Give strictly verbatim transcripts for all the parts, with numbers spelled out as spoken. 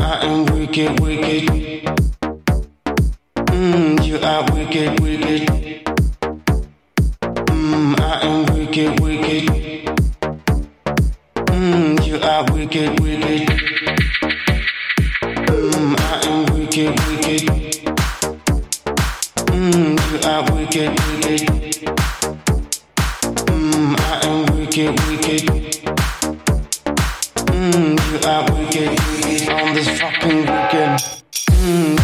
I am wicked, wicked. Mm, you are wicked, wicked. Mm, I am wicked, wicked. Mm, you are wicked, wicked. Mm, I am wicked, wicked. Mm, you are wicked, wicked. Mm, I am wicked, wicked. Mm, you are wicked, wicked. On this fucking weekend. Mm.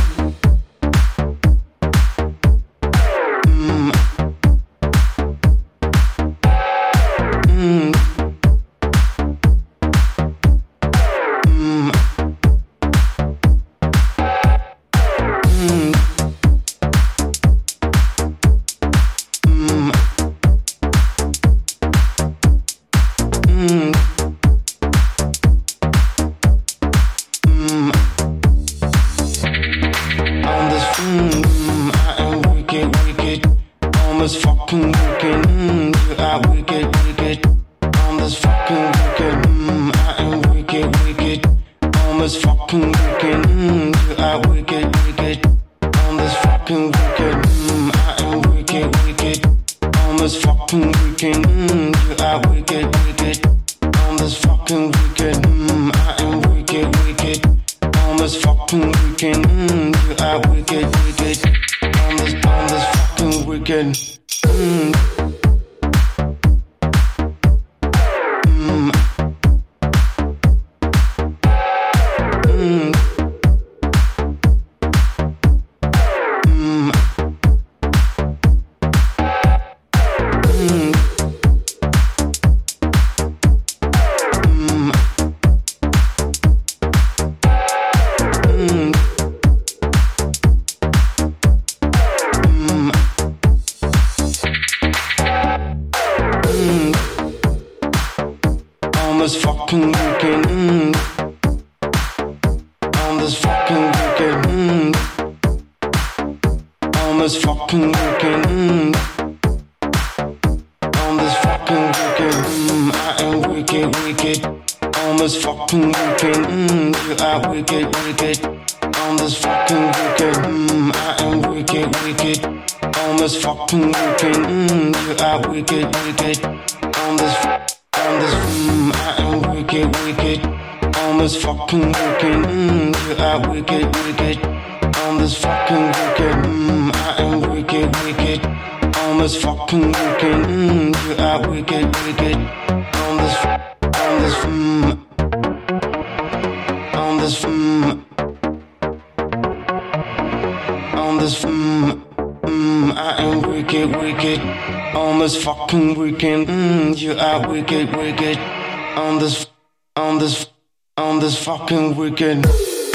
Fucking weekend, mm, you are wicked, wicked. On this, on this, on this fucking weekend.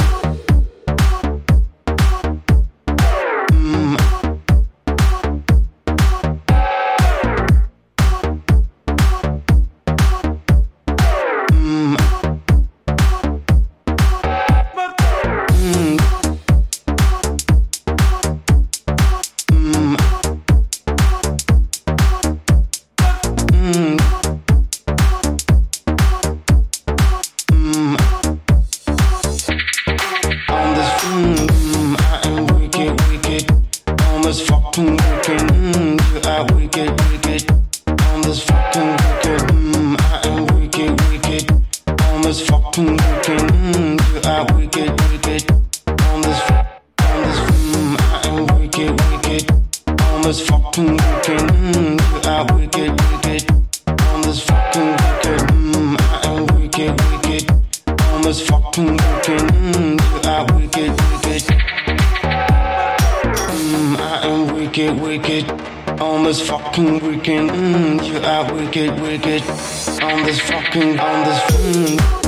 Fucking weekend, mm, you are wicked, wicked. On this fucking, on this, mm.